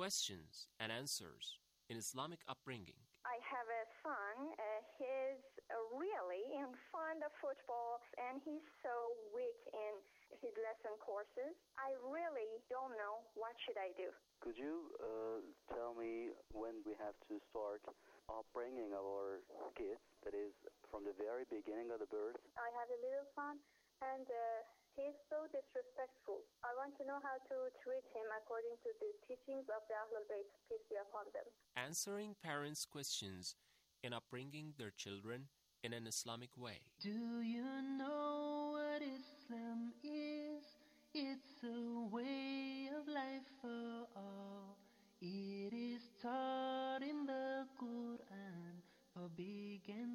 questions and answers in Islamic upbringing. I have a son. He's really fond of football, and he's so weak in his lesson courses. I really don't know what should I do. Could you tell me when we have to start upbringing our kids, that is, from the very beginning of the birth? I have a little son, and he's so disrespectful. I want to know how to treat him according to the teachings of the Ahlul Bayt, peace be upon them. Answering parents' questions in upbringing their children in an Islamic way. Do you know what Islam is? It's a way of life for all. It is taught in the Quran for big and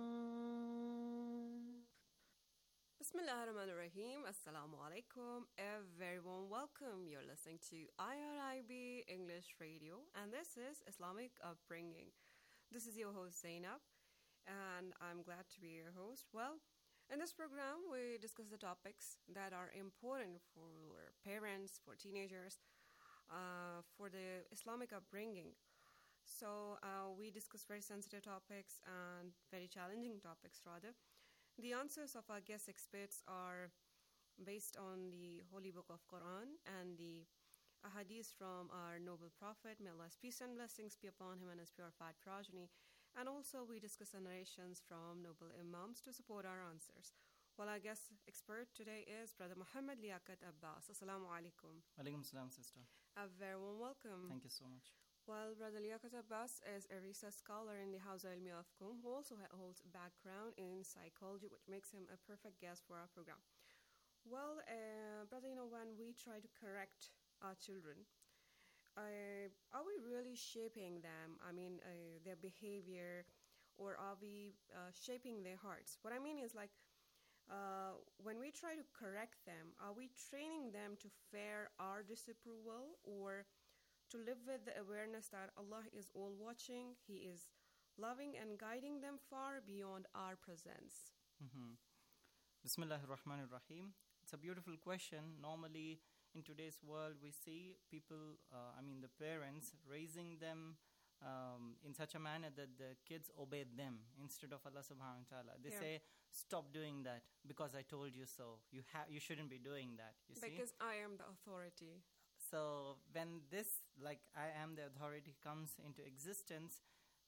small. Bismillah ar-Rahman ar-Rahim. Assalamu alaikum. A very warm welcome. You're listening to IRIB English Radio, and this is Islamic Upbringing. This is your host Zainab, and I'm glad to be your host. Well, in this program, we discuss the topics that are important for parents, for teenagers, for the Islamic upbringing. So we discuss very sensitive topics and very challenging topics, rather. The answers of our guest experts are based on the Holy Book of Quran and the ahadith from our noble Prophet. May Allah's peace and blessings be upon him and his purified progeny. And also we discuss the narrations from noble Imams to support our answers. Well, our guest expert today is Brother Muhammad Liaquat Abbas. Assalamu alaikum. Alaikum salam, sister. A very warm welcome. Thank you so much. Well, Brother Liaquat Abbas is a research scholar in the Hawza Ilmiya of Qom, who also holds a background in psychology, which makes him a perfect guest for our program. Well, Brother, when we try to correct our children, are we really shaping them? I mean, their behavior, or are we shaping their hearts? What I mean is, like, when we try to correct them, are we training them to fear our disapproval, or to live with the awareness that Allah is all watching, He is loving and guiding them far beyond our presence? Bismillahir Rahmanir Rahim. It's a beautiful question. Normally, in today's world, we see people, the parents, raising them in such a manner that the kids obey them instead of Allah subhanahu wa ta'ala. They say, stop doing that because I told you so. You shouldn't be doing that. You see? Because I am the authority. So when this, like, I am the authority comes into existence,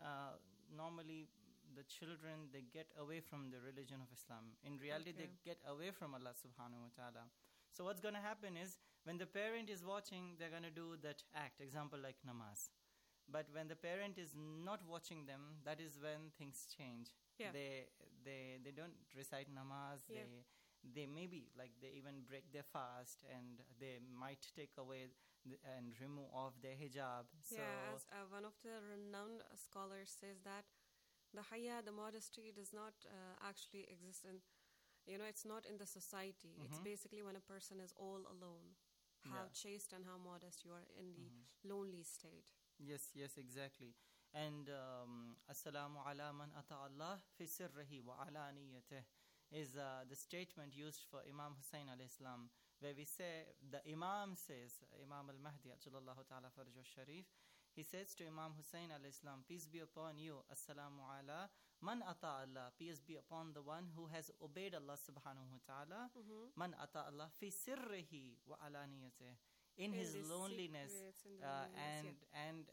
normally the children, they get away from the religion of Islam. In reality, they get away from Allah subhanahu wa ta'ala. So what's going to happen is, when the parent is watching, they're going to do that act, example like namaz. But when the parent is not watching them, that is when things change. Yeah. They don't recite namaz, they maybe, like, they even break their fast, and they might take away and remove off their hijab. Yeah, as one of the renowned scholars says that the haya, the modesty, does not actually exist in, it's not in the society. It's basically when a person is all alone. How chaste and how modest you are in the lonely state. Yes, exactly. And Assalamu ala man ata Allah fi sirrihi wa alaniyatih is the statement used for Imam Hussain alayhi salam, where we say, the Imam says, Imam al-Mahdi ajallallahu ta'ala farjuh sharif, he says to Imam Hussain alayhi salam, peace be upon you, Assalamu ala man ata Allah, peace be upon the one who has obeyed Allah subhanahu wa ta'ala, man ata Allah fi sirrihi wa alaniyatih, in his loneliness and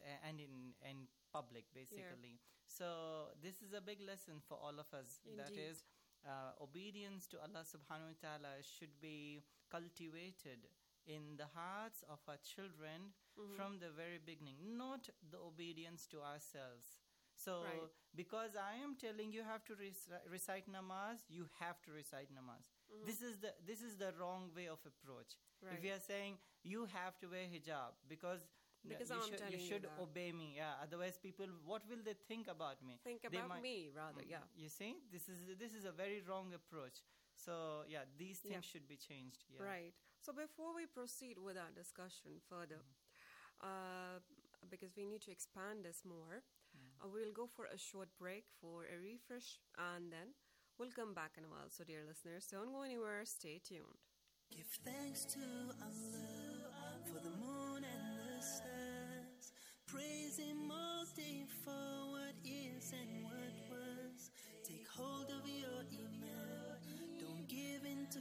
in public, basically. So this is a big lesson for all of us. Indeed. That is, obedience to Allah subhanahu wa ta'ala should be cultivated in the hearts of our children from the very beginning, not the obedience to ourselves. So, because I am telling you have to recite namaz, you have to recite namaz. This is the wrong way of approach. If you are saying you have to wear hijab because you should obey me, otherwise people, what will they think about me? Think about me, rather, You see, this is a very wrong approach. So, these things should be changed. Yeah. Right. So before we proceed with our discussion further, because we need to expand this more, we'll go for a short break for a refresh, and then we'll come back in a while. So, dear listeners, don't go anywhere. Stay tuned. Give thanks to Allah for the moon and the stars.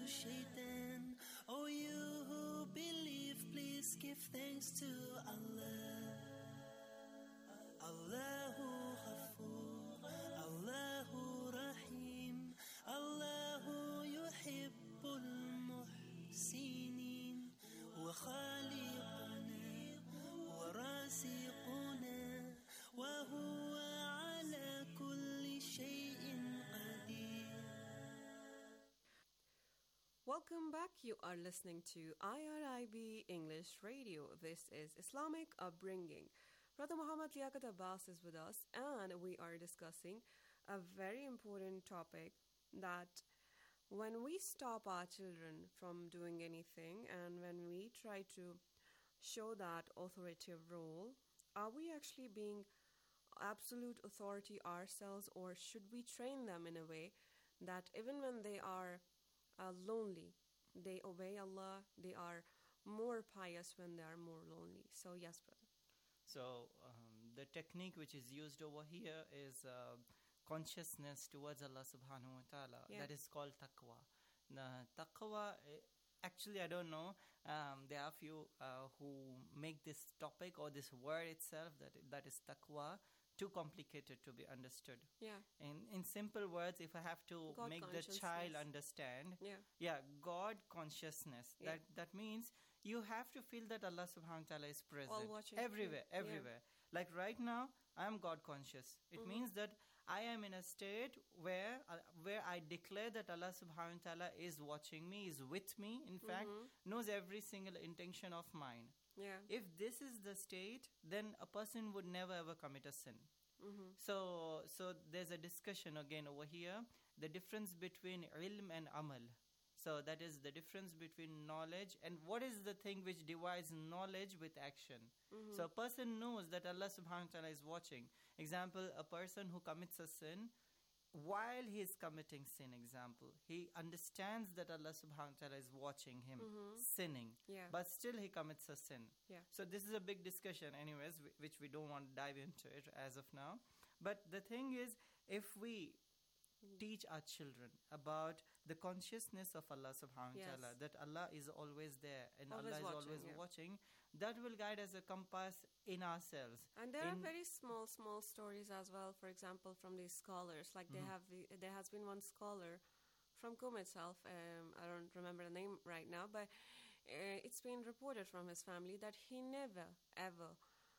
shaitan. Oh, you who believe, please give thanks to Allah. Allahu Ghafoor, Allahu Rahim, Allahu yuhibbul muhsinin, wa khaliquna wa raziquna, wa huwa ala kulli shay'in qadir. Welcome back. You are listening to IRIB English Radio. This is Islamic Upbringing. Brother Muhammad Liaquat Abbas is with us, and we are discussing a very important topic that when we stop our children from doing anything and when we try to show that authoritative role, are we actually being absolute authority ourselves, or should we train them in a way that even when they are lonely, they obey Allah, they are more pious when they are more lonely? So yes, brother. So the technique which is used over here is consciousness towards Allah subhanahu wa ta'ala. Yeah. That is called taqwa. The taqwa, actually I don't know, there are few who make this topic or this word itself, that is taqwa, too complicated to be understood. Yeah. In simple words, if I have to God make the child consciousness. understand, Yeah. God consciousness. Yeah. That means you have to feel that Allah subhanahu wa ta'ala is present All watching. everywhere. Yeah. Like right now, I am God conscious. It means that I am in a state where I declare that Allah subhanahu wa ta'ala is watching me, is with me, in fact, knows every single intention of mine. Yeah. If this is the state, then a person would never ever commit a sin. So there's a discussion again over here, the difference between ilm and amal. So that is the difference between knowledge and what is the thing which divides knowledge with action. So a person knows that Allah subhanahu wa ta'ala is watching. Example, a person who commits a sin, while he is committing sin, example, he understands that Allah subhanahu wa ta'ala is watching him sinning, Yeah. but still he commits a sin. Yeah. So this is a big discussion anyways, which we don't want to dive into it as of now. But the thing is, if we teach our children about the consciousness of Allah subhanahu wa Yes. ta'ala, that Allah is always there and Always Allah is watching, always yeah. watching, that will guide as a compass in ourselves. And there are In- very small stories as well. For example, from these scholars, like there has been one scholar from Qom itself. I don't remember the name right now, but it's been reported from his family that he never ever,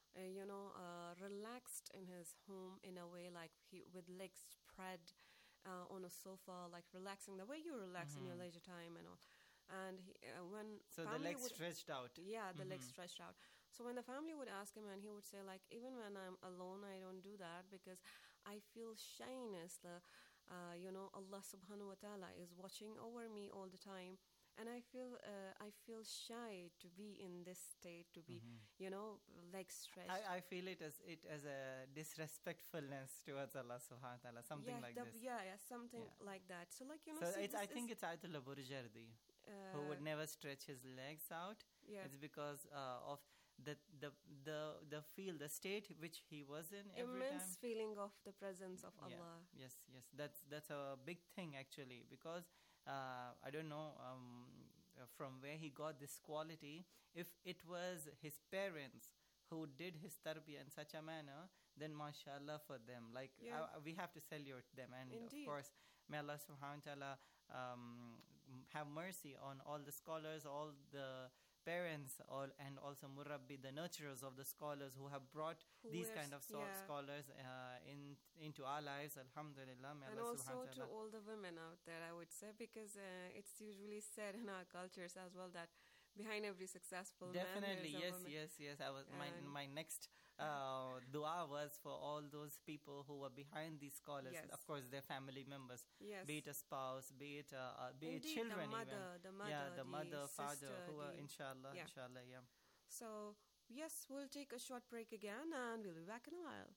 relaxed in his home in a way like he with legs spread on a sofa, like relaxing the way you relax in your leisure time and all. And when so the family legs stretched out. yeah, the legs stretched out. So when the family would ask him, and he would say, like, even when I'm alone, I don't do that because I feel shyness. Allah subhanahu wa ta'ala is watching over me all the time. And I feel shy to be in this state, to be, legs stretched. I feel it as a disrespectfulness towards Allah subhanahu wa ta'ala, something like this. Yeah, something Yeah. like that. So, like, So I think it's Ayatollah Burjardi who would never stretch his legs out. Yeah. It's because of the feel, the state which he was in every immense time. feeling of the presence of Yeah. Allah. Yes. That's a big thing actually, because I don't know from where he got this quality. If it was his parents who did his tarbiyah in such a manner, then mashallah for them. Like Yeah. we have to salute them, and Indeed. of course, may Allah subhanahu wa ta'ala have mercy on all the scholars, all the parents, and also murabbi, the nurturers of the scholars who have brought Who these is- kind of yeah. scholars into our lives. Alhamdulillah, may And Allah also subhanahu wa to ta'ala. all the women out there, I would say, because it's usually said in our cultures as well that behind every successful Definitely, man, there's a yes, woman. yes. I was And- my next dua was for all those people who were behind these scholars. Yes. Of course, their family members, Yes. be it a spouse, be it Indeed, children, the mother, even. the mother, Yeah, the mother, father, sister, who are the- inshallah, yeah. inshallah, yeah. So, yes, we'll take a short break again and we'll be back in a while.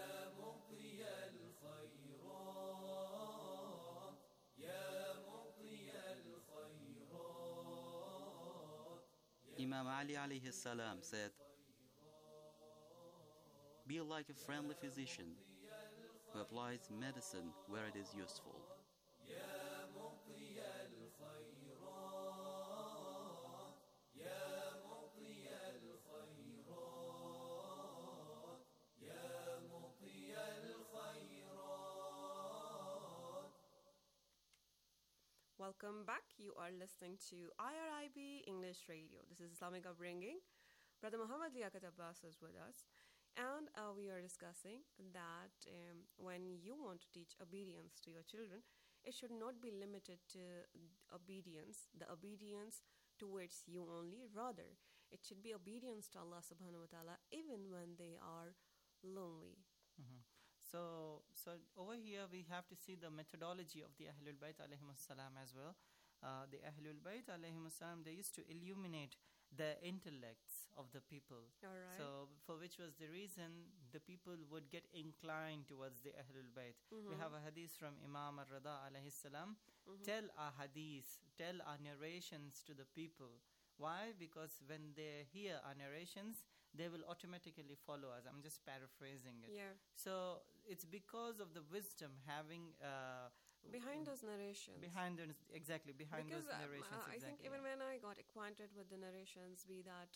Imam Ali alayhi salam said, "Be like a friendly physician who applies medicine where it is useful." welcome back. You are listening to IRIB English Radio. This is Islamic Upbringing. Brother Muhammad Liaquat Abbas is with us. And we are discussing that when you want to teach obedience to your children, it should not be limited to the obedience towards you only. Rather, it should be obedience to Allah subhanahu wa ta'ala even when they are lonely. Mm-hmm. So over here we have to see the methodology of the Ahlul Bayt alayhimus salam as well. The Ahlul Bayt alayhimus salam, they used to illuminate the intellects of the people. All right. So for which was the reason the people would get inclined towards the Ahlul Bayt. We have a hadith from Imam al-Rada alayhi salam. Tell our hadith, tell our narrations to the people. Why? Because when they hear our narrations, they will automatically follow us. I'm just paraphrasing it. Yeah. So it's because of the wisdom having behind those narrations. Behind those narrations. I think even when I got acquainted with the narrations, be that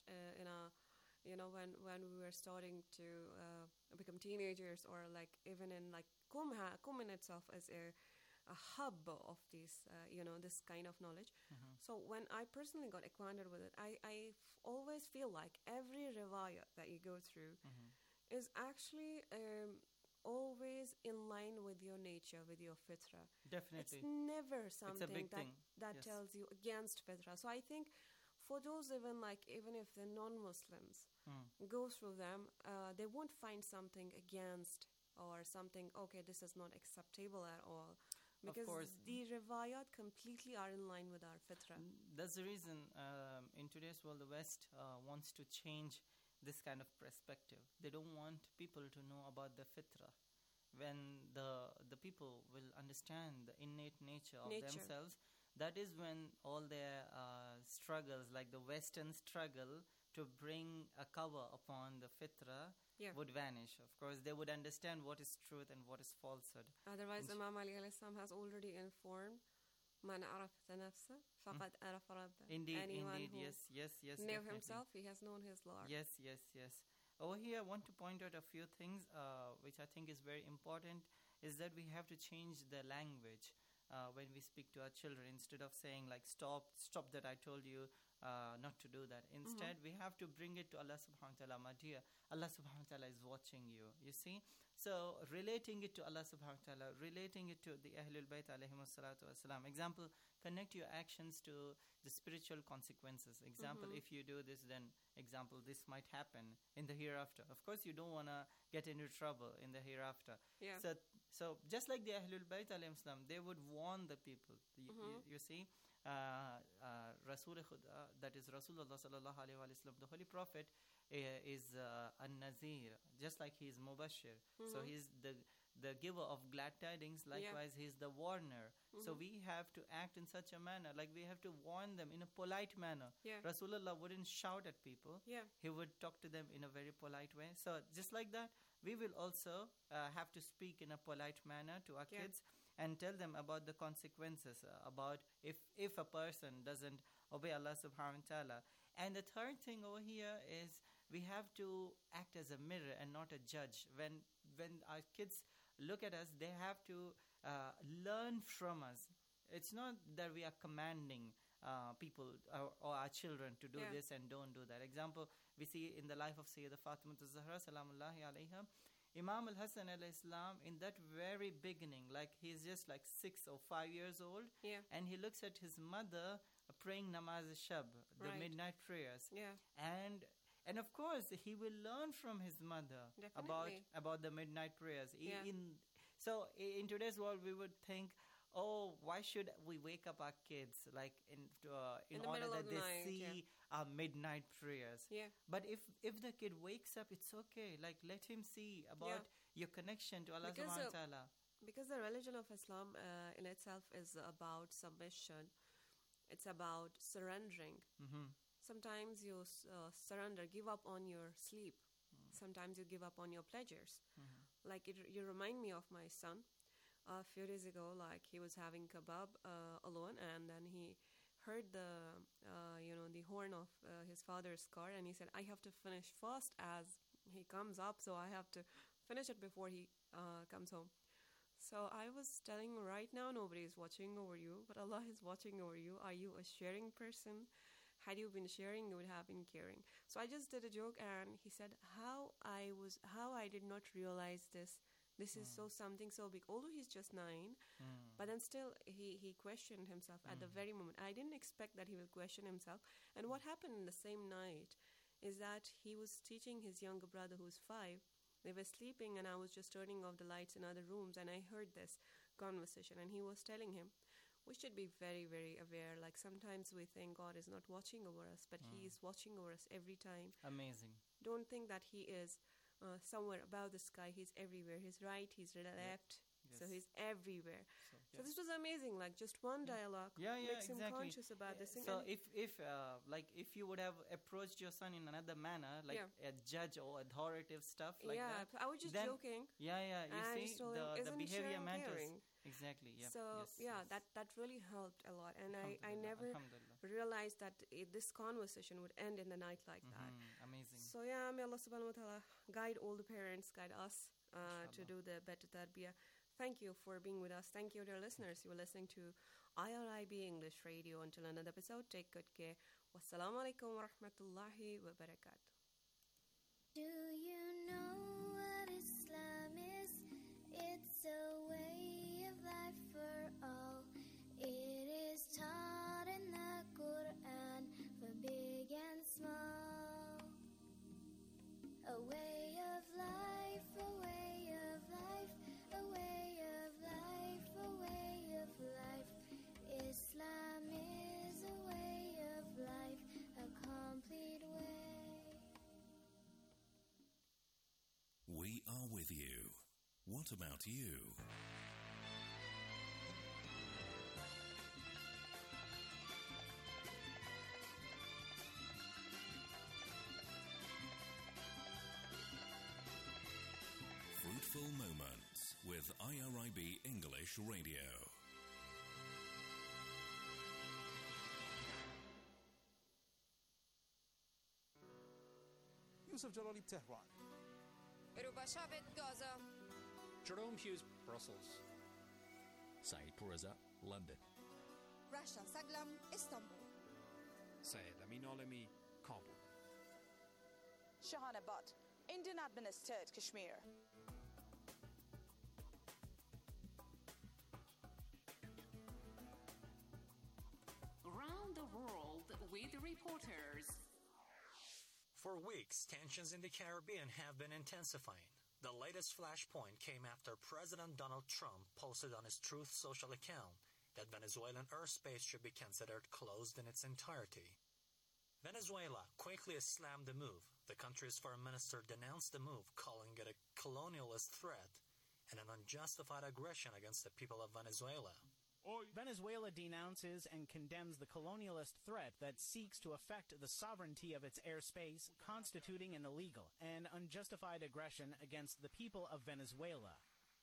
when we were starting to become teenagers, or like even in like Qum in itself is a hub of this this kind of knowledge. So when I personally got acquainted with it, I always feel like every riwayat that you go through is actually always in line with your nature, with your fitra. Definitely. It's never something that Yes. tells you against fitra. So I think for those even if the non-Muslims go through them, they won't find something against or something, okay, this is not acceptable at all. Because course. the riwayat completely are in line with our fitra. That's the reason in today's world the West wants to change this kind of perspective. They don't want people to know about the fitra. When the people will understand the innate nature of themselves, that is when all their struggles, like the Western struggle to bring a cover upon the fitra, would vanish. Of course, they would understand what is truth and what is falsehood. Otherwise, Imam Ali alayhi salam has already informed, Man arafta nafsa, faqad arafa rabba. Indeed, Anyone indeed, who yes, knew definitely. himself, he has known his Lord. Yes. Over here, I want to point out a few things which I think is very important, is that we have to change the language when we speak to our children. Instead of saying like, stop that I told you not to do that. Instead, we have to bring it to Allah subhanahu wa ta'ala. My dear, Allah subhanahu wa ta'ala is watching you. You see? So, relating it to Allah subhanahu wa ta'ala, relating it to the Ahlul Bayt alayhimus salatu wasalam. Example, connect your actions to the spiritual consequences. Example, if you do this, then example, this might happen in the hereafter. Of course, you don't want to get into trouble in the hereafter. Yeah. So just like the Ahlul Bayt alayhim salam, they would warn the people. You see, that is Rasulullah sallallahu alayhi wa sallam, the Holy Prophet, is an-Nazir, just like he is Mubashir. So he's the giver of glad tidings. Likewise, he's the warner. So we have to act in such a manner, like we have to warn them in a polite manner. Rasulullah wouldn't shout at people. He would talk to them in a very polite way. So just like that, we will also have to speak in a polite manner to our kids and tell them about the consequences, about if a person doesn't obey Allah subhanahu wa ta'ala. And the third thing over here is we have to act as a mirror and not a judge. When our kids look at us, they have to learn from us. It's not that we are commanding people or our children to do this and don't do that. Example, we see in the life of Sayyidah Fatima az-Zahra salamullahi alayha, Imam al-Hasan alayhi salam, in that very beginning, like he's just like 6 or 5 years old, and he looks at his mother praying namaz al-shab, the midnight prayers, and of course he will learn from his mother about the midnight prayers. So in today's world, we would think, oh, why should we wake up our kids like in order that they see our midnight prayers? But if the kid wakes up, it's okay. Like, let him see about your connection to Allah subhanahu wa ta'ala. Because the religion of Islam in itself is about submission. It's about surrendering. Sometimes you surrender, give up on your sleep. Sometimes you give up on your pleasures. Like you remind me of my son. A few days ago, like he was having kebab alone, and then he heard the horn of his father's car, and he said, I have to finish fast as he comes up, so I have to finish it before he comes home. So I was telling right now nobody is watching over you, but Allah is watching over you. Are you a sharing person? Had you been sharing, you would have been caring. So I just did a joke, and he said how I did not realize this. This is so something so big. Although he's just 9, but then still he questioned himself at the very moment. I didn't expect that he will question himself. And what happened in the same night is that he was teaching his younger brother who's 5. They were sleeping, and I was just turning off the lights in other rooms, and I heard this conversation, and he was telling him, we should be very, very aware. Like sometimes we think God is not watching over us, but He is watching over us every time. Amazing. Don't think that He is somewhere above the sky. He's everywhere. He's right, He's left. Yes. So He's everywhere. So, So this was amazing. Like just one dialogue makes him exactly. conscious about this thing. So And if you would have approached your son in another manner, like a judge or authoritative stuff like that. I was just then- joking. You And I see just told him, the "Isn't behavior sharing matters. caring?" Exactly. Yeah. So yes. that really helped a lot, and I Alhamdulillah, never Alhamdulillah. realized that this conversation would end in the night like that. Amazing. So may Allah subhanahu wa ta'ala guide all the parents, guide us to do the better tarbiyah. Thank you for being with us. Thank you, dear listeners. You were listening to IRIB English Radio. Until another episode, take good care. Wassalamu alaikum wa rahmatullahi wa barakatuh. Do you know what Islam is? It's a way of life for all. It is taught in the Quran for big and small. A way of life, a way of life, a way of life, a way of life. Islam is a way of life, a complete way. We are with you. What about you? Fruitful Moments with IRIB English Radio. Yusuf Jalali, Tehran. Rubashavet, Gaza. Jerome Hughes, Brussels. Saeed Puriza, London. Rasha Saglam, Istanbul. Syed Amin Olemi, Kabul. Shahana Butt, Indian administered Kashmir. Around the world with reporters. For weeks, tensions in the Caribbean have been intensifying. The latest flashpoint came after President Donald Trump posted on his Truth Social account that Venezuelan airspace should be considered closed in its entirety. Venezuela quickly slammed the move. The country's foreign minister denounced the move, calling it a colonialist threat and an unjustified aggression against the people of Venezuela. Venezuela denounces and condemns the colonialist threat that seeks to affect the sovereignty of its airspace, constituting an illegal and unjustified aggression against the people of Venezuela.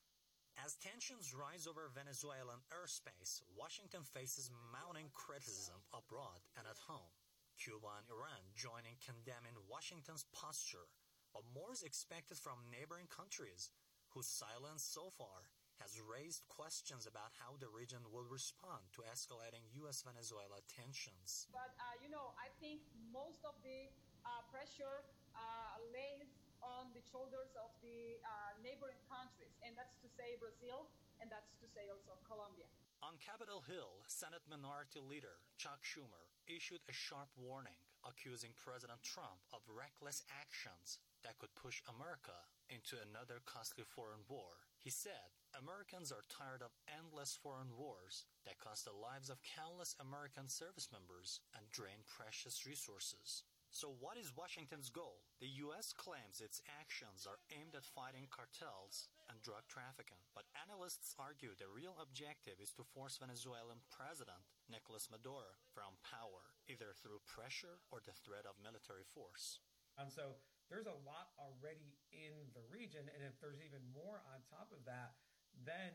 As tensions rise over Venezuelan airspace, Washington faces mounting criticism abroad and at home. Cuba and Iran join in condemning Washington's posture, but more is expected from neighboring countries, whose silence so far has raised questions about how the region will respond to escalating U.S.-Venezuela tensions. But, I think most of the pressure lays on the shoulders of the neighboring countries, and that's to say Brazil, and that's to say also Colombia. On Capitol Hill, Senate Minority Leader Chuck Schumer issued a sharp warning, accusing President Trump of reckless actions that could push America into another costly foreign war. He said, Americans are tired of endless foreign wars that cost the lives of countless American service members and drain precious resources. So what is Washington's goal? The U.S. claims its actions are aimed at fighting cartels and drug trafficking, but analysts argue the real objective is to force Venezuelan President Nicolas Maduro from power, either through pressure or the threat of military force. And so there's a lot already in the region, and if there's even more on top of that, then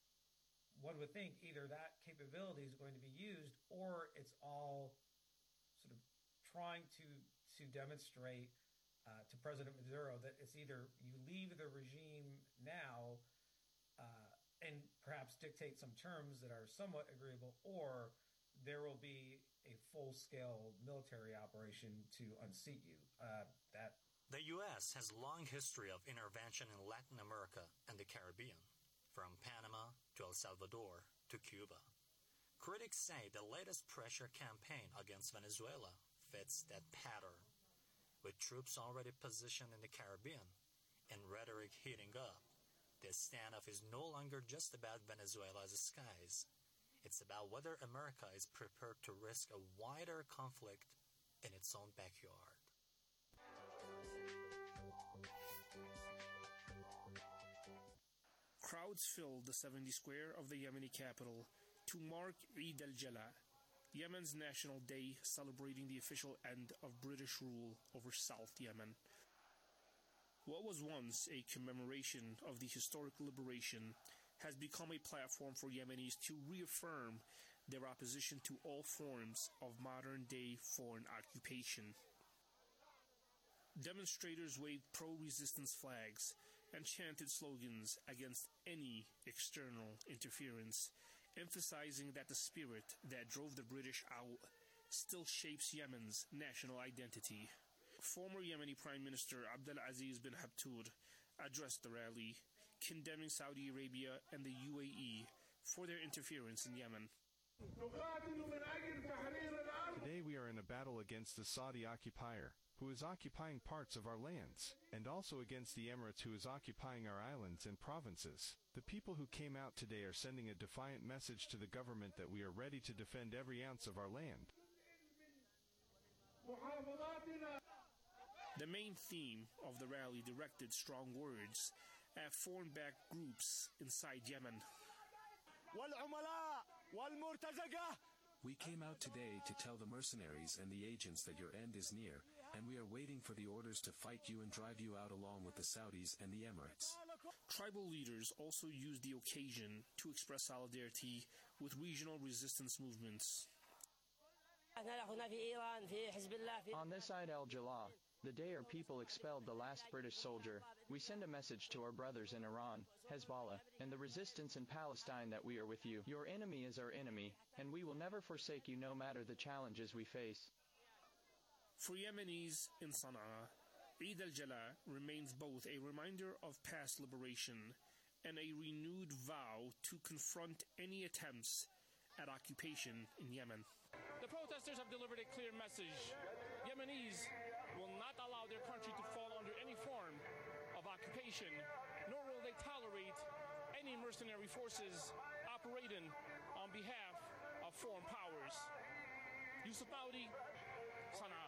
one would think either that capability is going to be used or it's all sort of trying to demonstrate to President Maduro that it's either you leave the regime now and perhaps dictate some terms that are somewhat agreeable, or there will be a full-scale military operation to unseat you. The U.S. has a long history of intervention in Latin America and the Caribbean, from Panama to El Salvador to Cuba. Critics say the latest pressure campaign against Venezuela fits that pattern. With troops already positioned in the Caribbean and rhetoric heating up, this standoff is no longer just about Venezuela's skies. It's about whether America is prepared to risk a wider conflict in its own backyard. Crowds filled the 70 square of the Yemeni capital to mark Eid al-Jala, Yemen's national day celebrating the official end of British rule over South Yemen. What was once a commemoration of the historic liberation has become a platform for Yemenis to reaffirm their opposition to all forms of modern-day foreign occupation. Demonstrators waved pro-resistance flags and chanted slogans against any external interference, emphasizing that the spirit that drove the British out still shapes Yemen's national identity. Former Yemeni Prime Minister Abdulaziz bin Habtoud addressed the rally, condemning Saudi Arabia and the UAE for their interference in Yemen. Today we are in a battle against the Saudi occupier, who is occupying parts of our lands, and also against the Emirates, who is occupying our islands and provinces. The people who came out today are sending a defiant message to the government that we are ready to defend every ounce of our land. The main theme of the rally directed strong words at foreign-backed groups inside Yemen. We came out today to tell the mercenaries and the agents that your end is near, and we are waiting for the orders to fight you and drive you out along with the Saudis and the Emirates. Tribal leaders also used the occasion to express solidarity with regional resistance movements. On this Eid al-Jala, the day our people expelled the last British soldier, we send a message to our brothers in Iran, Hezbollah, and the resistance in Palestine that we are with you. Your enemy is our enemy, and we will never forsake you no matter the challenges we face. For Yemenis in Sana'a, Eid al-Jala remains both a reminder of past liberation and a renewed vow to confront any attempts at occupation in Yemen. The protesters have delivered a clear message. Yemenis will not allow their country to fall under any form of occupation, nor will they tolerate any mercenary forces operating on behalf of foreign powers. Yusuf Maudi, Sana'a.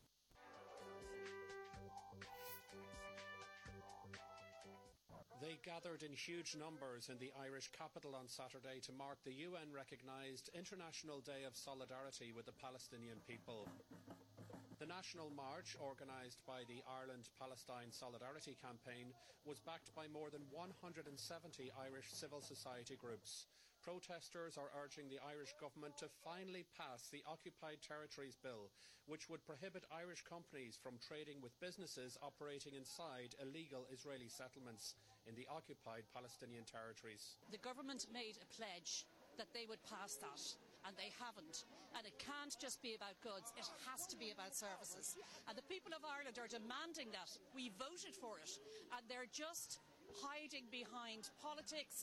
They gathered in huge numbers in the Irish capital on Saturday to mark the UN-recognised International Day of Solidarity with the Palestinian people. The National March, organised by the Ireland-Palestine Solidarity Campaign, was backed by more than 170 Irish civil society groups. Protesters are urging the Irish government to finally pass the Occupied Territories Bill, which would prohibit Irish companies from trading with businesses operating inside illegal Israeli settlements in the occupied Palestinian territories. The government made a pledge that they would pass that, and they haven't. And it can't just be about goods, it has to be about services. And the people of Ireland are demanding that. We voted for it, and they're just hiding behind politics.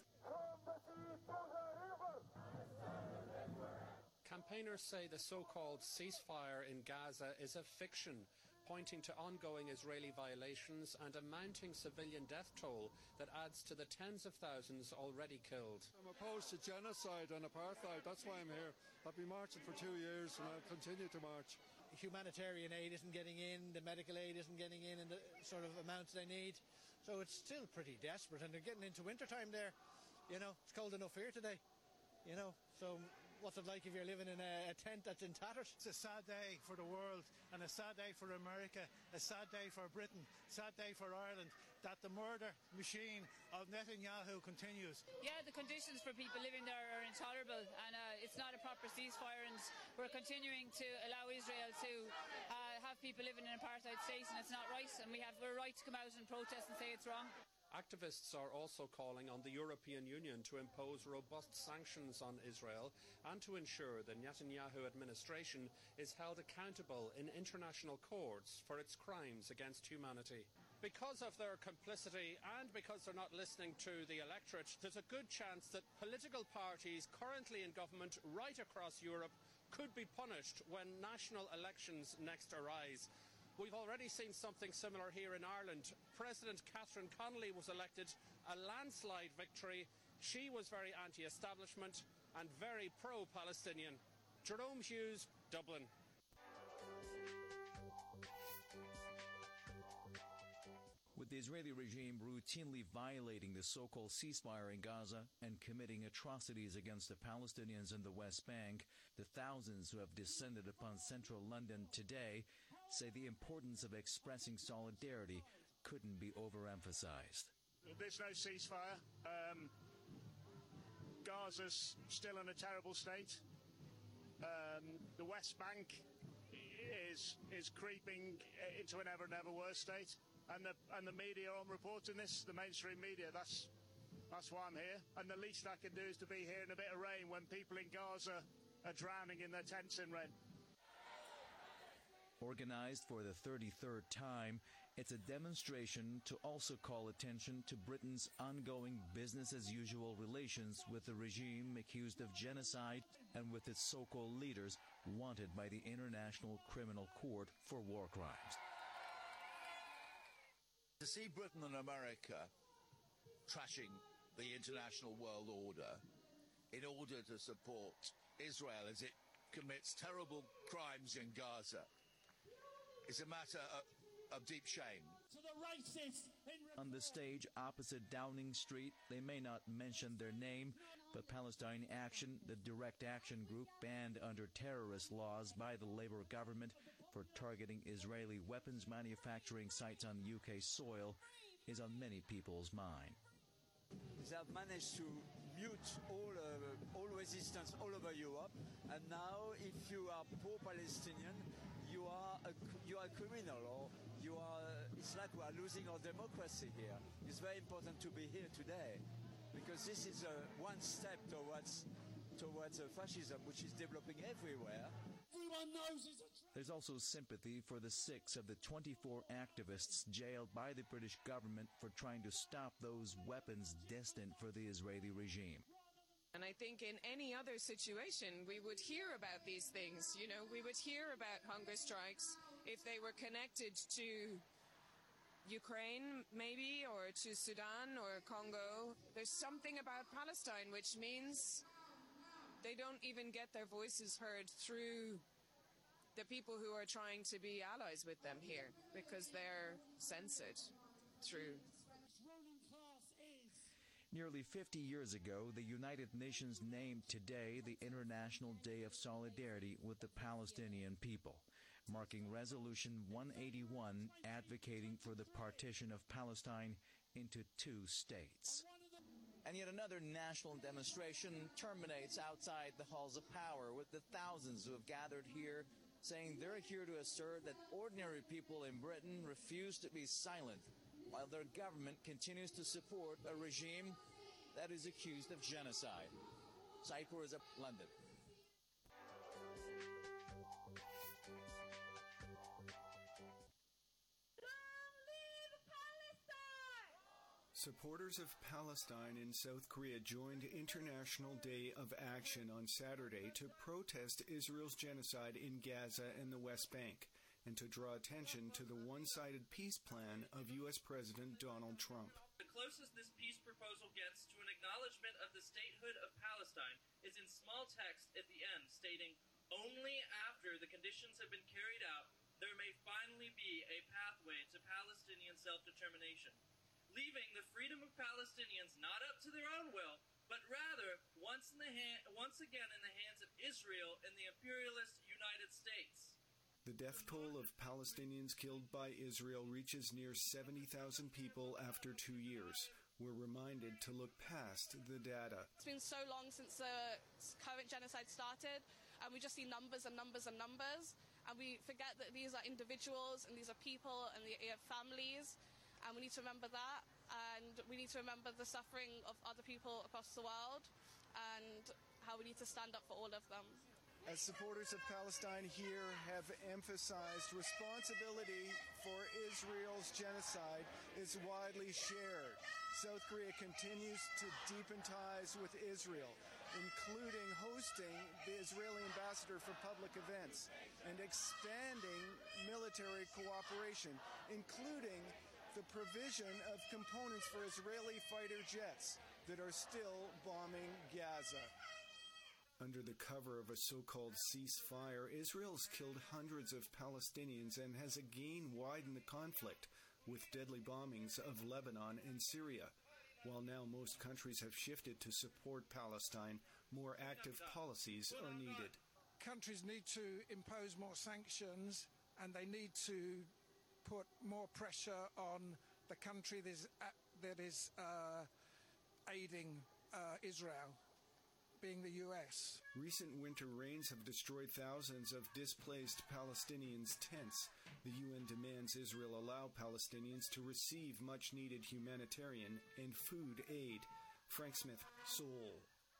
Campaigners say the so-called ceasefire in Gaza is a fiction, pointing to ongoing Israeli violations and a mounting civilian death toll that adds to the tens of thousands already killed. I'm opposed to genocide and apartheid. That's why I'm here. I've been marching for 2 years and I'll continue to march. Humanitarian aid isn't getting in, the medical aid isn't getting in the sort of amounts they need. So it's still pretty desperate, and they're getting into wintertime there. You know, it's cold enough here today. You know, so what's it like if you're living in a tent that's in tatters? It's a sad day for the world, and a sad day for America, a sad day for Britain, a sad day for Ireland, that the murder machine of Netanyahu continues. Yeah, the conditions for people living there are intolerable, and it's not a proper ceasefire, and we're continuing to allow Israel to have people living in an apartheid state, and it's not right, and we have a right to come out and protest and say it's wrong. Activists are also calling on the European Union to impose robust sanctions on Israel and to ensure the Netanyahu administration is held accountable in international courts for its crimes against humanity. Because of their complicity and because they're not listening to the electorate, there's a good chance that political parties currently in government right across Europe could be punished when national elections next arise. We've already seen something similar here in Ireland. President Catherine Connolly was elected a landslide victory. She was very anti-establishment and very pro-Palestinian. Jerome Hughes, Dublin. With the Israeli regime routinely violating the so-called ceasefire in Gaza and committing atrocities against the Palestinians in the West Bank, the thousands who have descended upon central London today say the importance of expressing solidarity couldn't be overemphasized. There's no ceasefire. Gaza's still in a terrible state. The West Bank is creeping into an ever worse state. And the media aren't reporting this, the mainstream media. That's why I'm here. And the least I can do is to be here in a bit of rain when people in Gaza are drowning in their tents in rain. Organized for the 33rd time, it's a demonstration to also call attention to Britain's ongoing business-as-usual relations with the regime accused of genocide and with its so-called leaders wanted by the International Criminal Court for war crimes. To see Britain and America trashing the international world order in order to support Israel as it commits terrible crimes in Gaza is a matter of deep shame. To the racists on the stage opposite Downing Street, they may not mention their name, but Palestine Action, the direct action group banned under terrorist laws by the Labour government for targeting Israeli weapons manufacturing sites on UK soil, is on many people's mind. They have managed to mute all resistance all over Europe, and now if you are pro-Palestinian, you are a criminal, or it's like we are losing our democracy here. It's very important to be here today, because this is one step towards fascism, which is developing everywhere. Everyone knows it's a There's also sympathy for the 6 of the 24 activists jailed by the British government for trying to stop those weapons destined for the Israeli regime. And I think in any other situation, we would hear about these things. You know, we would hear about hunger strikes if they were connected to Ukraine, maybe, or to Sudan or Congo. There's something about Palestine which means they don't even get their voices heard through the people who are trying to be allies with them here, because they're censored through. Nearly 50 years ago, the United Nations named today the International Day of Solidarity with the Palestinian people, marking Resolution 181 advocating for the partition of Palestine into 2 states. And yet another national demonstration terminates outside the halls of power with the thousands who have gathered here saying they're here to assert that ordinary people in Britain refuse to be silent while their government continues to support a regime that is accused of genocide. Saipur is up, London. Supporters of Palestine in South Korea joined International Day of Action on Saturday to protest Israel's genocide in Gaza and the West Bank, and to draw attention to the one-sided peace plan of U.S. President Donald Trump. The closest this peace proposal gets to an acknowledgement of the statehood of Palestine is in small text at the end, stating, "Only after the conditions have been carried out, there may finally be a pathway to Palestinian self-determination, leaving the freedom of Palestinians not up to their own will, but rather once again in the hands of Israel and the imperialist United States." The death toll of Palestinians killed by Israel reaches near 70,000 people after 2 years. We're reminded to look past the data. It's been so long since the current genocide started, and we just see numbers and numbers and numbers, and we forget that these are individuals, and these are people, and they have families, and we need to remember that. and we need to remember the suffering of other people across the world and how we need to stand up for all of them. As supporters of Palestine here have emphasized, responsibility for Israel's genocide is widely shared. South Korea continues to deepen ties with Israel, including hosting the Israeli ambassador for public events and expanding military cooperation, including the provision of components for Israeli fighter jets that are still bombing Gaza. Under the cover of a so-called ceasefire, Israel's killed hundreds of Palestinians and has again widened the conflict with deadly bombings of Lebanon and Syria. While now most countries have shifted to support Palestine, more active policies are needed. Countries need to impose more sanctions, and they need to put more pressure on the country that is aiding Israel, being the US. Recent winter rains have destroyed thousands of displaced Palestinians' tents. The UN demands Israel allow Palestinians to receive much-needed humanitarian and food aid. Frank Smith, Seoul.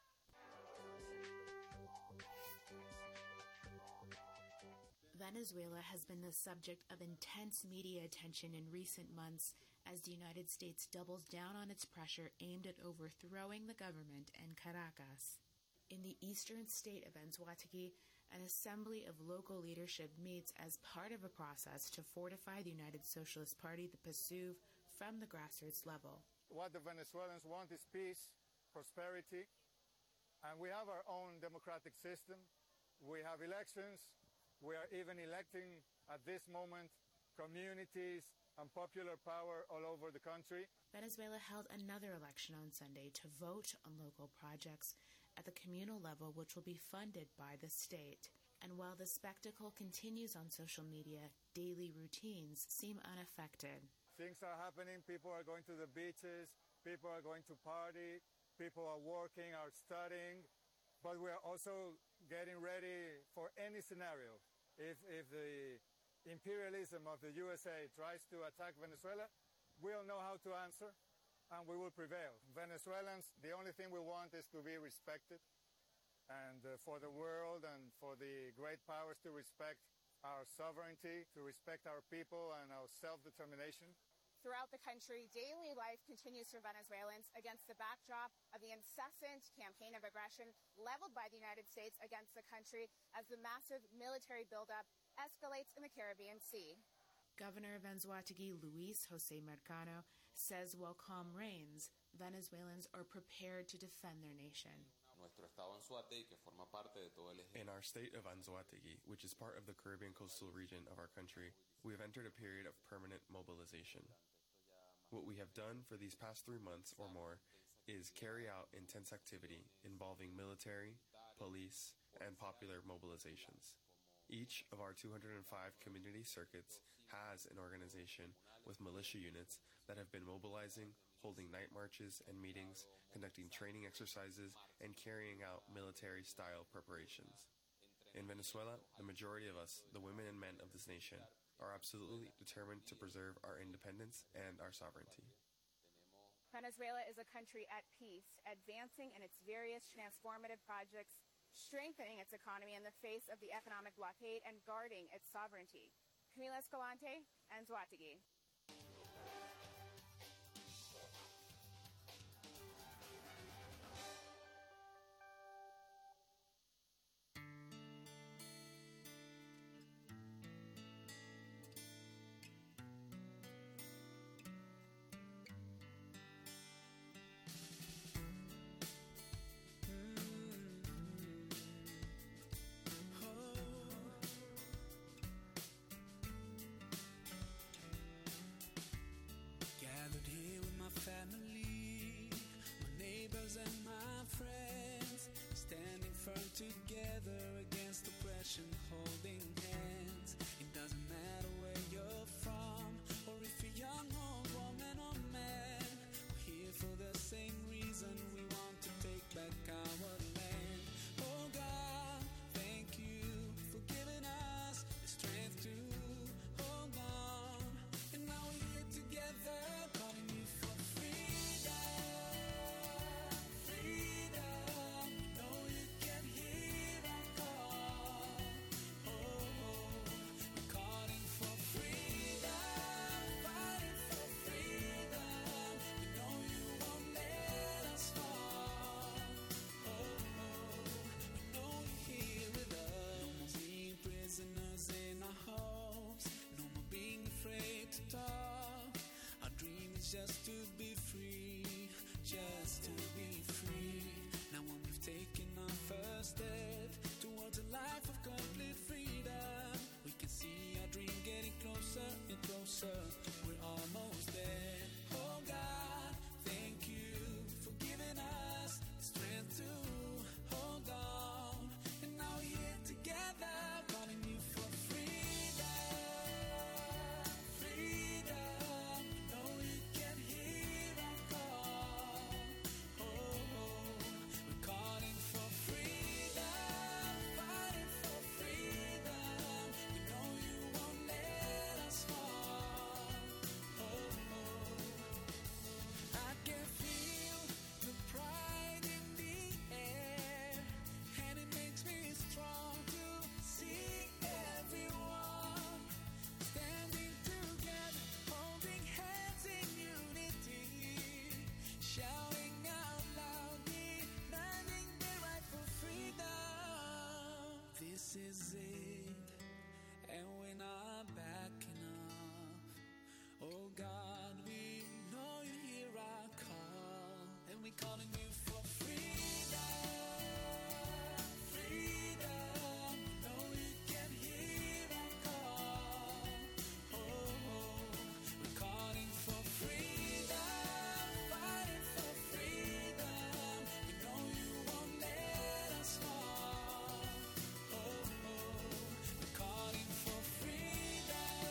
Venezuela has been the subject of intense media attention in recent months as the United States doubles down on its pressure aimed at overthrowing the government in Caracas. In the eastern state of Anzoátegui, an assembly of local leadership meets as part of a process to fortify the United Socialist Party, the PSUV, from the grassroots level. What the Venezuelans want is peace, prosperity, and we have our own democratic system. We have elections. We are even electing, at this moment, communities and popular power all over the country. Venezuela held another election on Sunday to vote on local projects at the communal level, which will be funded by the state. And while the spectacle continues on social media, daily routines seem unaffected. Things are happening. People are going to the beaches. People are going to party. People are working, are studying. But we are also getting ready for any scenario. If the imperialism of the USA tries to attack Venezuela, we'll know how to answer, and we will prevail. Venezuelans, the only thing we want is to be respected, and for the world and for the great powers to respect our sovereignty, to respect our people and our self-determination. Throughout the country, daily life continues for Venezuelans against the backdrop of the incessant campaign of aggression leveled by the United States against the country as the massive military buildup escalates in the Caribbean Sea. Governor of Anzoátegui, Luis José Marcano, says while calm reigns, Venezuelans are prepared to defend their nation. In our state of Anzoátegui, which is part of the Caribbean coastal region of our country, we have entered a period of permanent mobilization. What we have done for these past 3 months or more is carry out intense activity involving military, police, and popular mobilizations. Each of our 205 community circuits has an organization with militia units that have been mobilizing, holding night marches and meetings, conducting training exercises, and carrying out military-style preparations. In Venezuela, the majority of us, the women and men of this nation, are absolutely determined to preserve our independence and our sovereignty. Venezuela is a country at peace, advancing in its various transformative projects, strengthening its economy in the face of the economic blockade, and guarding its sovereignty. Camila Escalante, Anzoátegui. Family, my neighbors and my friends, standing firm together against oppression, holding hands. It doesn't matter where you're from, or if you're young, old, woman or man. We're here for the same reason, we want to take back our land. Oh God, thank you for giving us the strength to hold on. And now we're here together, calling you for free. wants to be free. Now when we've taken our first step towards a life of complete freedom, we can see our dream getting closer and closer. We're almost there. Oh God, thank you for giving us the strength to hold on. And now we're here together, calling you for freedom. Freedom, know you can hear our call. We're calling for freedom, fighting for freedom. We know you won't let us fall. I can feel the pride in the air, and it makes me strong to see everyone standing together, holding hands in unity, shouting out loudly, demanding their right for freedom. This is it, and we're not backing off. Oh God, we know you hear our call, and we're calling you for freedom. Freedom, know you can hear our call. We're calling for freedom, fighting for freedom. We know you won't let us fall. We're calling for freedom,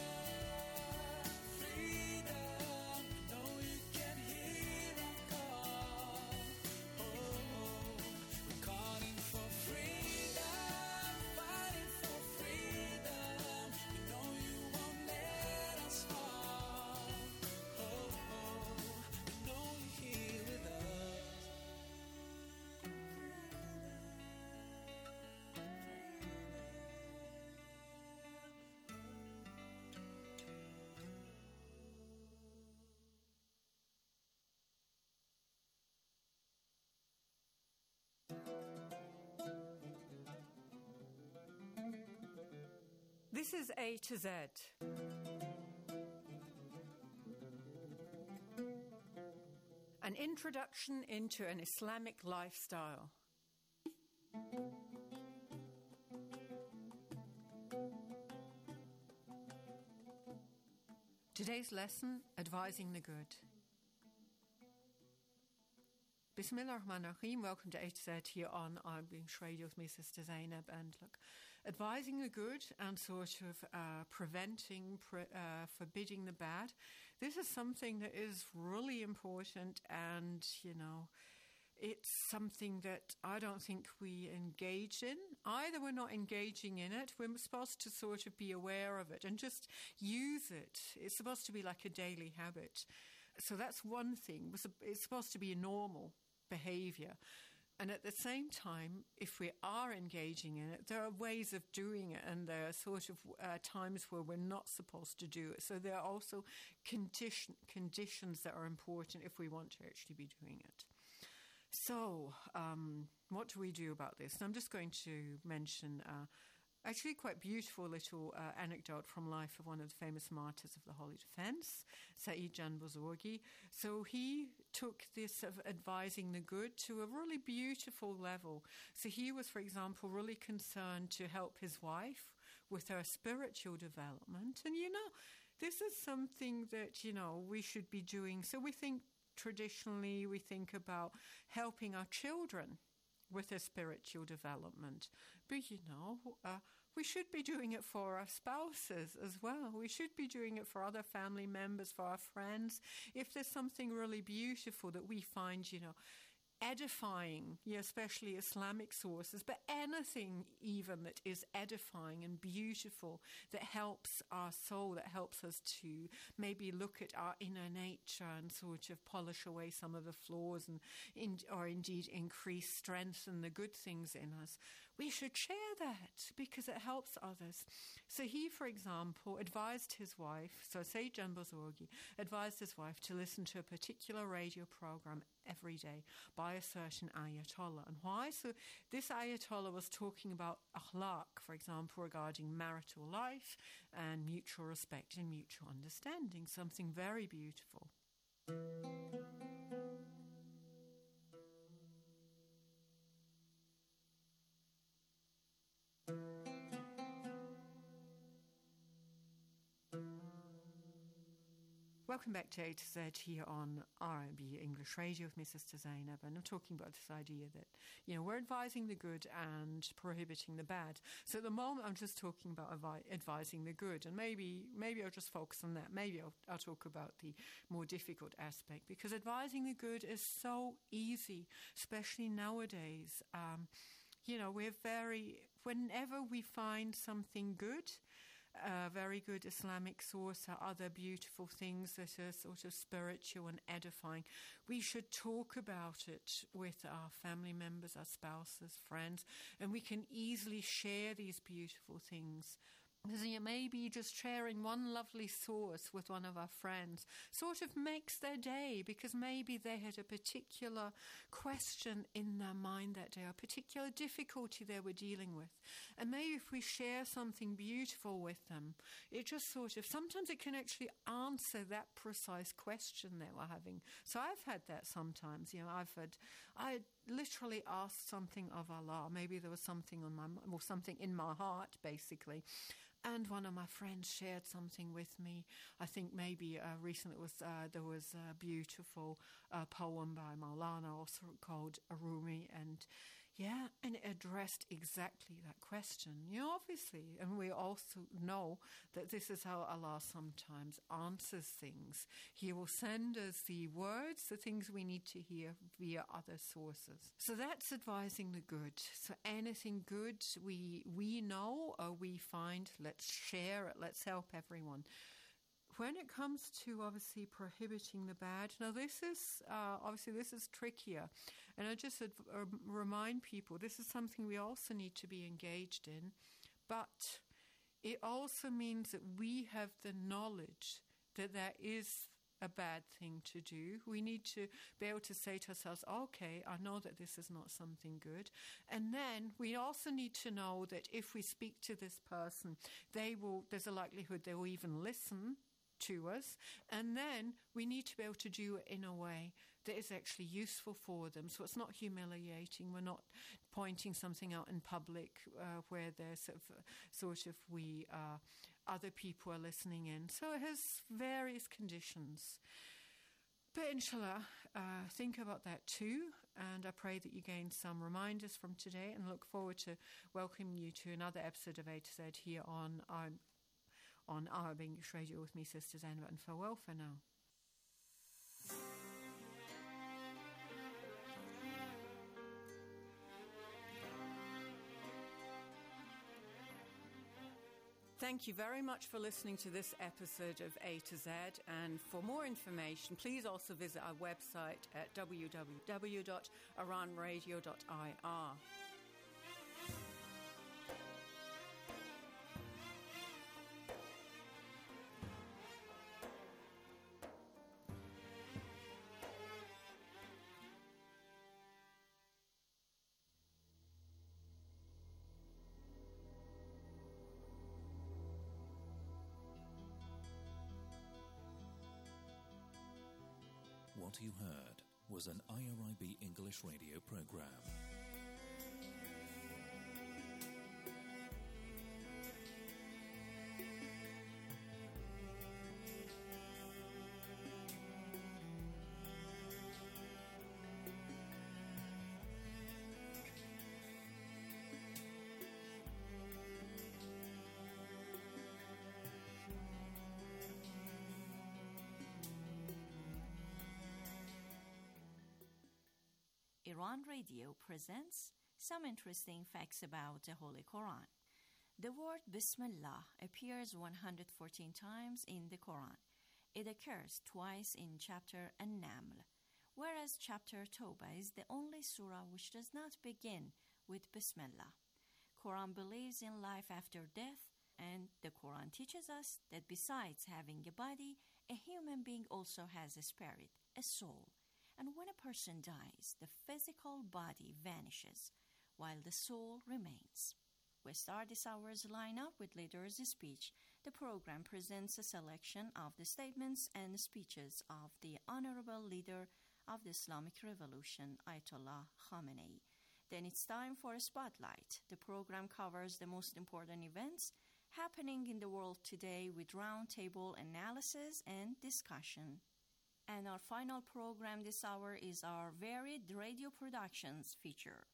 freedom. We know you can hear our call. We're calling for freedom, fighting for freedom. We know you won't let us fall. We know you're here with us. This is A to Z. An introduction into an Islamic lifestyle. Today's lesson, advising the good. Bismillah ar-Rahman ar-Rahim. Welcome to A to Z here on Being Radio with me, Sister Zainab. And look, advising the good and sort of preventing, forbidding the bad. This is something that is really important, and, you know, it's something that I don't think we engage in. Either we're not engaging in it, we're supposed to sort of be aware of it and just use it. It's supposed to be like a daily habit. So that's one thing. It's supposed to be a normal behavior. And at the same time, if we are engaging in it, there are ways of doing it, and there are sort of times where we're not supposed to do it. So there are also conditions that are important if we want to actually be doing it. So what do we do about this? And I'm just going to mention actually quite beautiful little anecdote from life of one of the famous martyrs of the Holy Defense, Saeed Jan Bozorgi. So he took this of advising the good to a really beautiful level. So he was, for example, really concerned to help his wife with her spiritual development. And, you know, this is something that, you know, we should be doing. So we think traditionally, we think about helping our children with their spiritual development. But, you know, we should be doing it for our spouses as well. We should be doing it for other family members, for our friends. If there's something really beautiful that we find, you know, edifying, especially Islamic sources, but anything even that is edifying and beautiful, that helps our soul, that helps us to maybe look at our inner nature and sort of polish away some of the flaws and or indeed increase, strengthen the good things in us. We should share that because it helps others. So he, for example, advised his wife, so Saeed Jan Bozorgi advised his wife to listen to a particular radio program every day by a certain Ayatollah. And why? So this Ayatollah was talking about akhlaq, for example, regarding marital life and mutual respect and mutual understanding, something very beautiful. Welcome back to A to Z here on RIB English Radio with me, Sister Zainab, and I'm talking about this idea that, we're advising the good and prohibiting the bad. So at the moment, I'm just talking about advising the good, and maybe I'll just focus on that. Maybe I'll talk about the more difficult aspect, because advising the good is so easy, especially nowadays. Whenever we find something good, a very good Islamic source or other beautiful things that are sort of spiritual and edifying, we should talk about it with our family members, our spouses, friends, and we can easily share these beautiful things. Maybe just sharing one lovely source with one of our friends sort of makes their day, because maybe they had a particular question in their mind that day, a particular difficulty they were dealing with. And maybe if we share something beautiful with them, it just sort of, sometimes it can actually answer that precise question they were having. So I've had that sometimes. I literally asked something of Allah. Maybe there was something something in my heart, basically. And one of my friends shared something with me. I think maybe recently there was a beautiful poem by Maulana, also called Rumi, and it addressed exactly that question. Obviously, and we also know that this is how Allah sometimes answers things. He will send us the words, the things we need to hear via other sources. So that's advising the good. So anything good we know or we find, let's share it, let's help everyone. When it comes to obviously prohibiting the bad, now this is trickier. And I just remind people, this is something we also need to be engaged in. But it also means that we have the knowledge that there is a bad thing to do. We need to be able to say to ourselves, okay, I know that this is not something good. And then we also need to know that if we speak to this person, there's a likelihood they will even listen to us, and then we need to be able to do it in a way that is actually useful for them. So it's not humiliating. We're not pointing something out in public where there's other people are listening in. So it has various conditions. But inshallah, think about that too, and I pray that you gain some reminders from today, and look forward to welcoming you to another episode of A to Z here on RIB English Radio with me, Sister Zainab, and farewell for now. Thank you very much for listening to this episode of A to Z, and for more information, please also visit our website at www.iranradio.ir. What you heard was an IRIB English radio program. Iran Radio presents some interesting facts about the Holy Quran. The word Bismillah appears 114 times in the Quran. It occurs twice in chapter An-Naml, whereas chapter Tawbah is the only surah which does not begin with Bismillah. Quran believes in life after death, and the Quran teaches us that besides having a body, a human being also has a spirit, a soul. And when a person dies, the physical body vanishes, while the soul remains. We start this hour's lineup with Leader's Speech. The program presents a selection of the statements and speeches of the Honorable Leader of the Islamic Revolution, Ayatollah Khamenei. Then it's time for a spotlight. The program covers the most important events happening in the world today with roundtable analysis and discussion. And our final program this hour is our varied radio productions feature.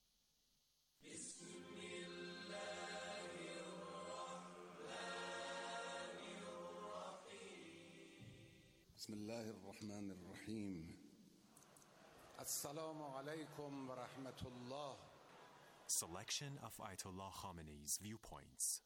بسم الله الرحمن الرحيم السلام عليكم ورحمة الله. Selection of Ayatollah Khamenei's viewpoints.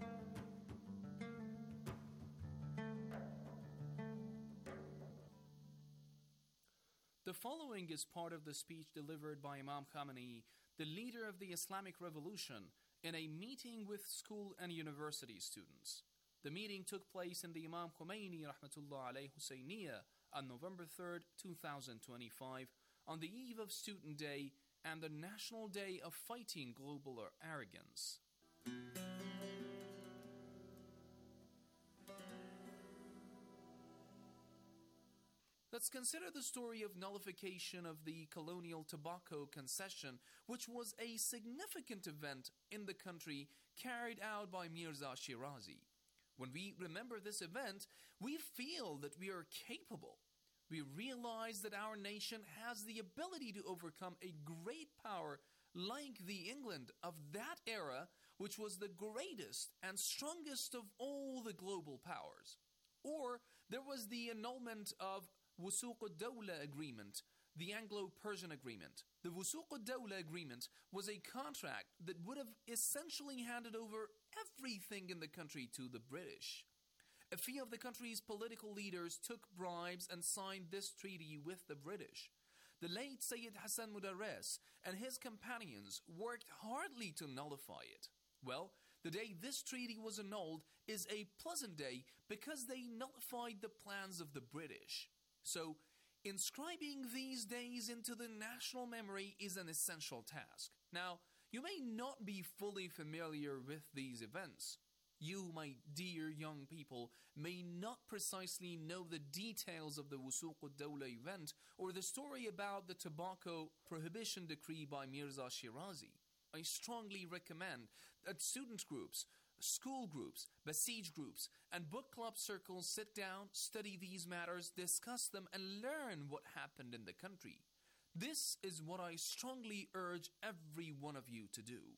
The following is part of the speech delivered by Imam Khamenei, the leader of the Islamic Revolution, in a meeting with school and university students. The meeting took place in the Imam Khomeini Rahmatullah Alayhi Husseiniya on November 3rd, 2025, on the eve of Student Day and the National Day of Fighting Global Arrogance. Let's consider the story of nullification of the colonial tobacco concession, which was a significant event in the country carried out by Mirza Shirazi. When we remember this event, we feel that we are capable. We realize that our nation has the ability to overcome a great power like the England of that era, which was the greatest and strongest of all the global powers. Or there was the annulment of Wusuq ad-Dawla Agreement, the Anglo-Persian Agreement. The Wusuq ad-Dawla Agreement was a contract that would have essentially handed over everything in the country to the British. A few of the country's political leaders took bribes and signed this treaty with the British. The late Sayyid Hassan Mudarris and his companions worked hardly to nullify it. Well, the day this treaty was annulled is a pleasant day because they nullified the plans of the British. So, inscribing these days into the national memory is an essential task. Now, you may not be fully familiar with these events. You, my dear young people, may not precisely know the details of the Wusuq ad-Dawla event or the story about the tobacco prohibition decree by Mirza Shirazi. I strongly recommend that student groups, school groups, Basij groups, and book club circles sit down, study these matters, discuss them, and learn what happened in the country. This is what I strongly urge every one of you to do.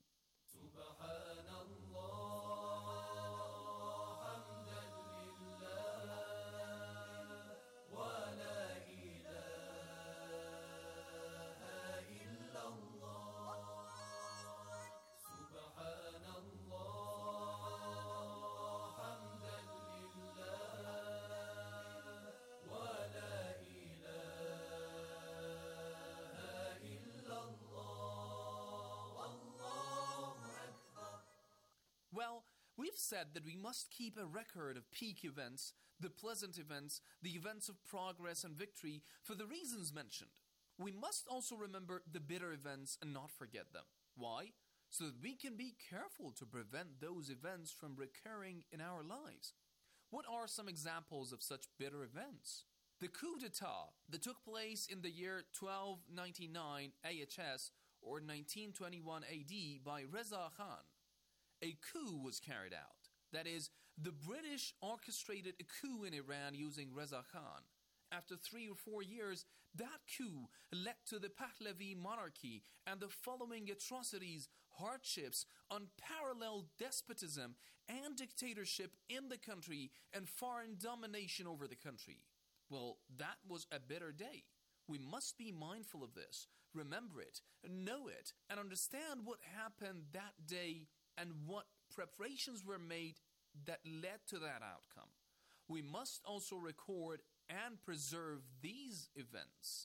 Well, we've said that we must keep a record of peak events, the pleasant events, the events of progress and victory for the reasons mentioned. We must also remember the bitter events and not forget them. Why? So that we can be careful to prevent those events from recurring in our lives. What are some examples of such bitter events? The coup d'etat that took place in the year 1299 AHS or 1921 AD by Reza Khan. A coup was carried out. That is, the British orchestrated a coup in Iran using Reza Khan. After 3 or 4 years, that coup led to the Pahlavi monarchy and the following atrocities, hardships, unparalleled despotism and dictatorship in the country and foreign domination over the country. Well, that was a bitter day. We must be mindful of this, remember it, know it, and understand what happened that day and what preparations were made that led to that outcome. We must also record and preserve these events.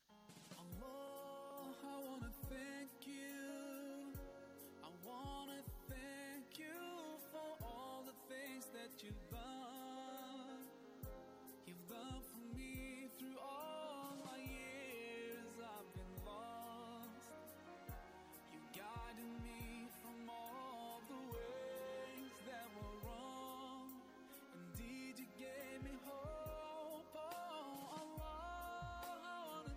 Allah, I want to thank you. I want to thank you for all the things that you've done. You've done for me through all my years I've been lost. You guided me from all the ways that were wrong. Indeed, you gave me hope. Oh, Allah, I want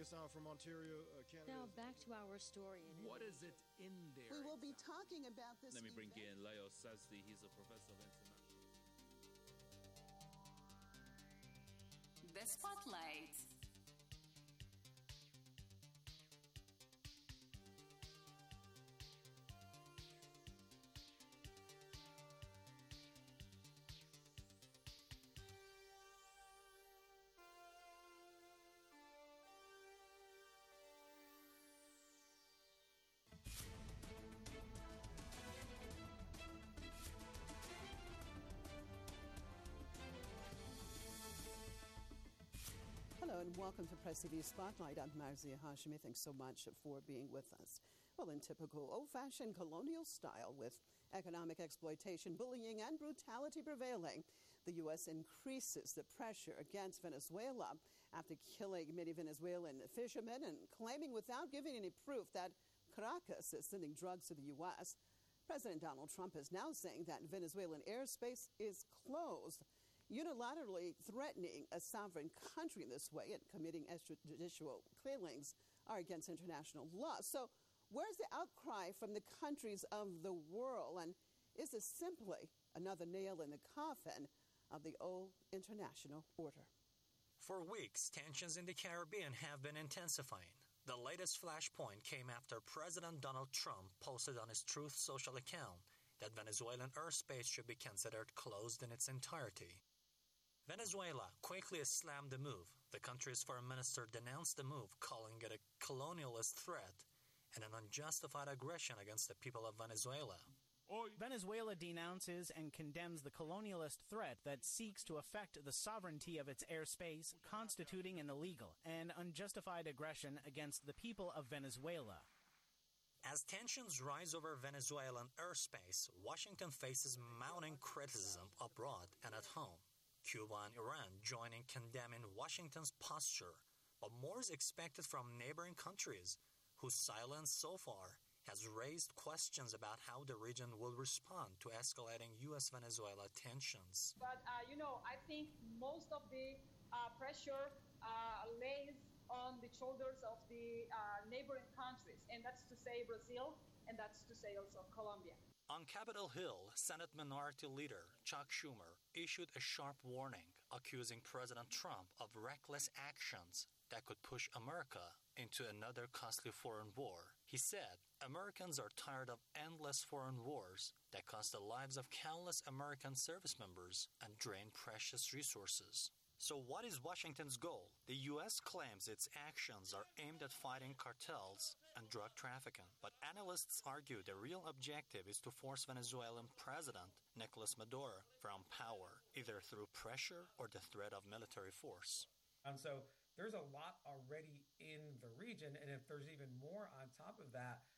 joining us now from Ontario, Canada. Now back to our story. What is it in there? We will be talking about this. Let me bring in Leo Sazdi. He's a professor of international. The Spotlight. Hello and welcome to Press TV Spotlight. I'm Marzia Hashimi. Thanks so much for being with us. Well, in typical old-fashioned colonial style, with economic exploitation, bullying, and brutality prevailing, the U.S. increases the pressure against Venezuela after killing many Venezuelan fishermen and claiming without giving any proof that Caracas is sending drugs to the U.S. President Donald Trump is now saying that Venezuelan airspace is closed, unilaterally threatening a sovereign country in this way and committing extrajudicial killings are against international law. So where's the outcry from the countries of the world? And is this simply another nail in the coffin of the old international order? For weeks, tensions in the Caribbean have been intensifying. The latest flashpoint came after President Donald Trump posted on his Truth Social account that Venezuelan airspace should be considered closed in its entirety. Venezuela quickly slammed the move. The country's foreign minister denounced the move, calling it a colonialist threat and an unjustified aggression against the people of Venezuela. Venezuela denounces and condemns the colonialist threat that seeks to affect the sovereignty of its airspace, constituting an illegal and unjustified aggression against the people of Venezuela. As tensions rise over Venezuelan airspace, Washington faces mounting criticism abroad and at home. Cuba and Iran join in condemning Washington's posture, but more is expected from neighboring countries, whose silence so far has raised questions about how the region will respond to escalating U.S.-Venezuela tensions. But, I think most of the pressure lays on the shoulders of the neighboring countries, and that's to say Brazil, and that's to say also Colombia. On Capitol Hill, Senate Minority Leader Chuck Schumer issued a sharp warning, accusing President Trump of reckless actions that could push America into another costly foreign war. He said, Americans are tired of endless foreign wars that cost the lives of countless American service members and drain precious resources. So what is Washington's goal? The U.S. claims its actions are aimed at fighting cartels and drug trafficking, but analysts argue the real objective is to force Venezuelan President Nicolas Maduro from power, either through pressure or the threat of military force. So there's a lot already in the region, and if there's even more on top of that,